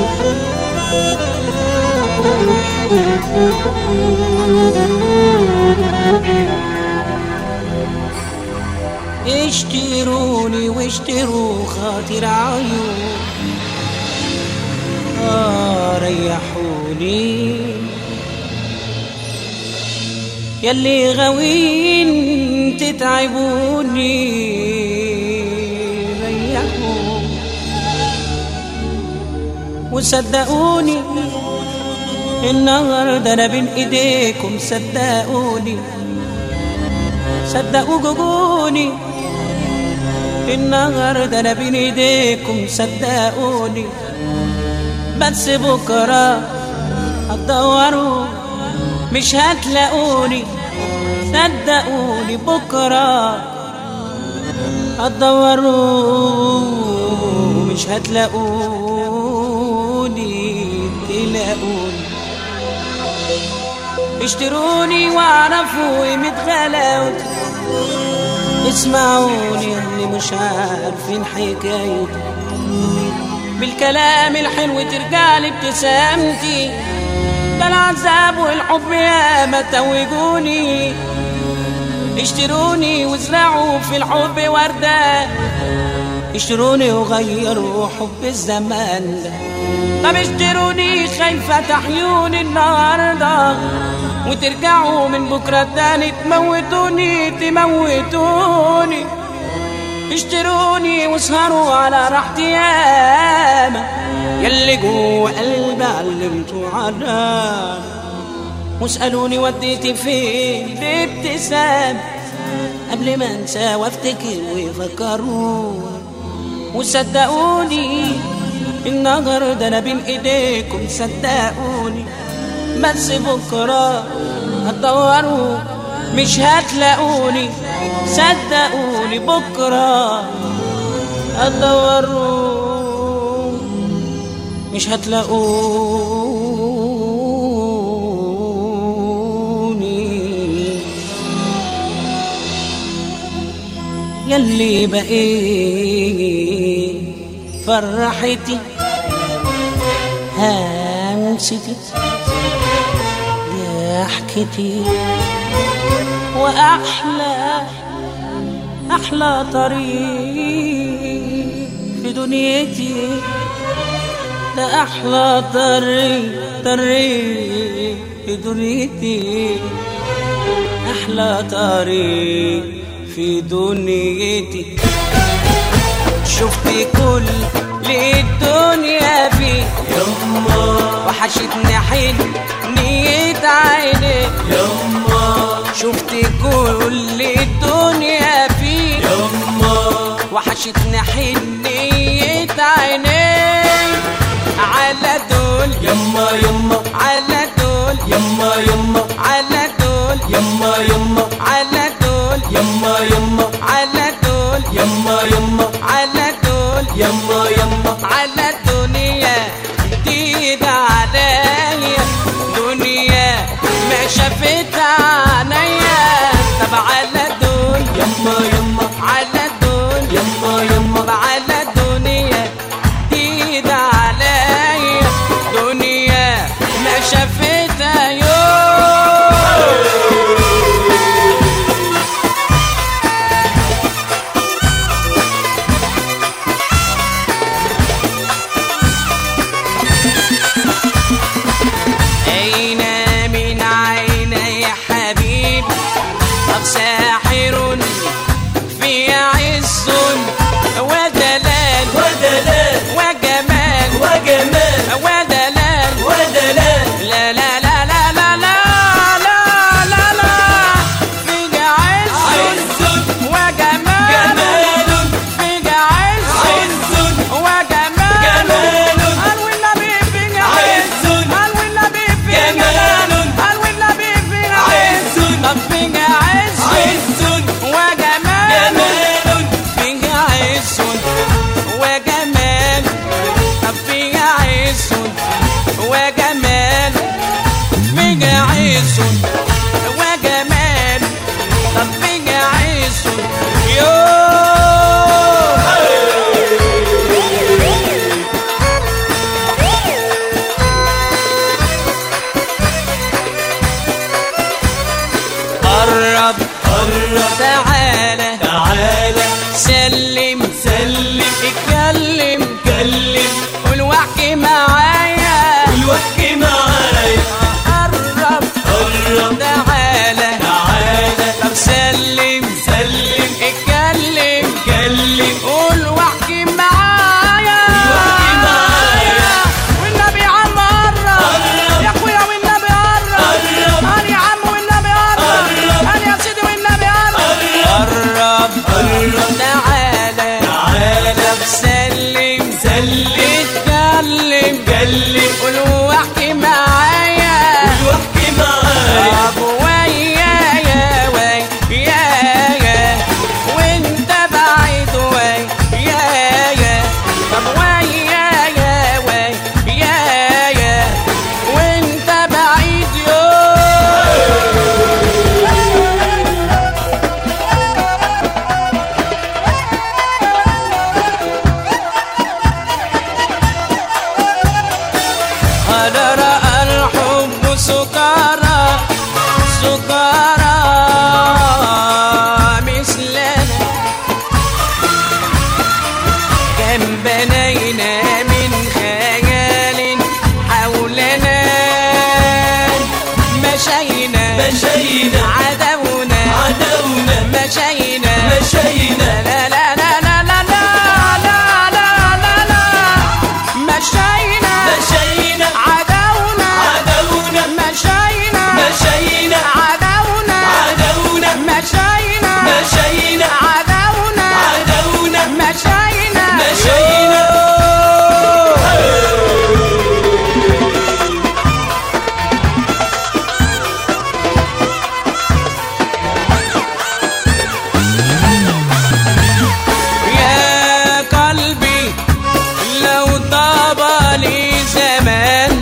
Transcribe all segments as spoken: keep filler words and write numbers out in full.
اشتروني واشتروا خاطر عيون، آه ريحوني يلي غاوين تتعبوني، ريحوني وصدقوني النهارده انا بين ايديكم، صدقوني صدقوا جوجوني النهارده انا بين ايديكم، صدقوني بس بكره هتدوروا مش هتلاقوني، صدقوني بكره هتدوروا مش هتلاقوني، تلاقوني اشتروني واعرفوا قيمة غلاوتي، اسمعوني اللي مش عارفين حكايتي، بالكلام الحلو ترجعلي ابتسامتي، ده العذاب والحب ياما توجوني، اشتروني وازرعوا في الحب وردة، اشتروني وغيروا حب الزمان ده، طب اشتروني خايفة تحيوني النهاردة وترجعوا من بكرة تاني تموتوني تموتوني، اشتروني واسهروا على راحتي ياما يلي جوه قلبي علمتوا عنها، واسألوني وديتي فين الابتسام قبل ما انسى وافتكر ويفكروني، وصدقوني النهارده انا بين ايديكم، صدقوني بس بكره هتدوروا مش هتلاقوني، صدقوني بكره هتدوروا مش هتلاقوني، يلي بقيت فرحتي همستي ضحكتي وأحلى أحلى طريق في دنيتي، ده أحلى طريق طريق في دنيتي، أحلى طريق في دنيتي، شفت كل الدنيا فيك يما، وحشتني حنية عينيك يما، شفت كل الدنيا فيك يما، وحشتني حنية عينيك، على دول يما يما، على دول يما يما، على دول يما يما، على دول يما يما، على دول يما يما، على دول يما يما، على الدنيا جديدة عليا، دنيا ما شافتها عينيا، طب على دول يما يما، على دول يما يما، على الدنيا جديدة عليا، دنيا ما شافتها يوم. يلي قول واحكي معايا قول واحكي معايا طب ويايا ويايا وانت بعيد ويايا طب ويايا ويايا وانت بعيد قد رأى الحب سكارى سكارى مثلنا كم بنينا من خيال حولنا مشينا مشينا عدونا عدونا مشينا مشينا لا لا لا لا لا لا لا لا لا لا مشينا مشينا عدونا عدونا مشينا مشينا عدونا عدونا مشينا مشينا عدونا عدونا مشينا مشينا يا قلبي لو طاب لي زمان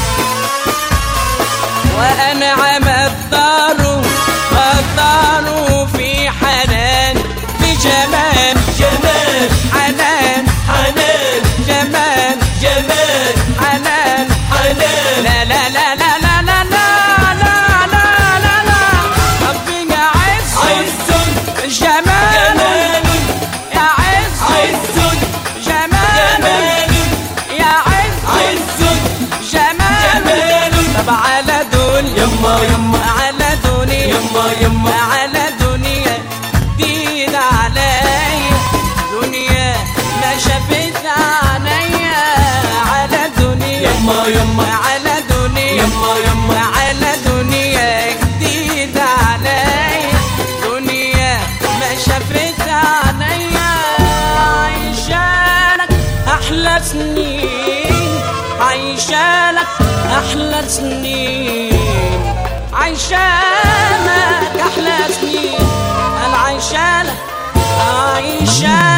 وأنعم الدار الدار في حنان في جمال جمال حنان حنان جمال جمال حنان حنان لا لا لا لا لا لا لا لا لا لا لا ربنا عز عز جمال جمال يا عز عز جمال جمال يا عز عز جمال جمال طب على دنيا يما يما على دنيا يما يما على دنيا جديدة عليا دنيا ما شافت عينيا على دنيا يما يما على دنيا يما يما على دنيا جديدة عليا دنيا ما شافت عينيا عايشالك أحلى سنين عايشالك أحلى سنين عايشالك أحلى سنين أنا عايشالك عايشالك